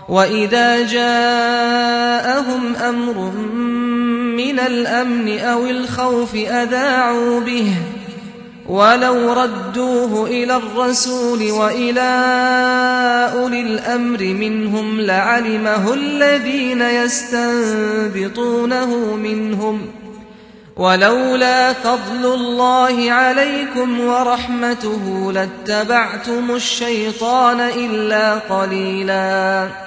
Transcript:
وإذا جاءهم أمر من الأمن أو الخوف أذاعوا به ولو ردوه إلى الرسول وإلى أولي الأمر منهم لعلمه الذين يستنبطونه منهم ولولا فضل الله عليكم ورحمته لاتبعتم الشيطان إلا قليلا